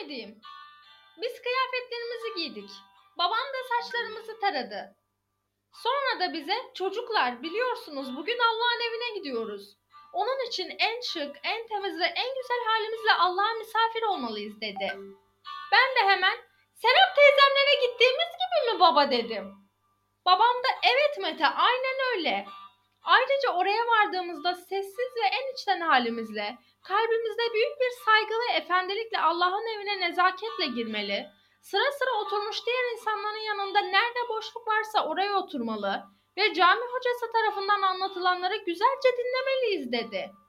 edeyim. Biz kıyafetlerimizi giydik. Babam da saçlarımızı taradı. Sonra da bize çocuklar biliyorsunuz bugün Allah'ın evine gidiyoruz. Onun için en şık, en temiz ve en güzel halimizle Allah'a misafir olmalıyız dedi. Ben de hemen Serap teyzemlere gittiğimiz gibi mi baba dedim. Babam da evet Mete aynen öyle. Ayrıca oraya vardığımızda sessiz ve en içten halimizle, kalbimizde büyük bir saygı ve efendilikle Allah'ın evine nezaketle girmeli, sıra sıra oturmuş diğer insanların yanında nerede boşluk varsa oraya oturmalı ve cami hocası tarafından anlatılanları güzelce dinlemeliyiz dedi.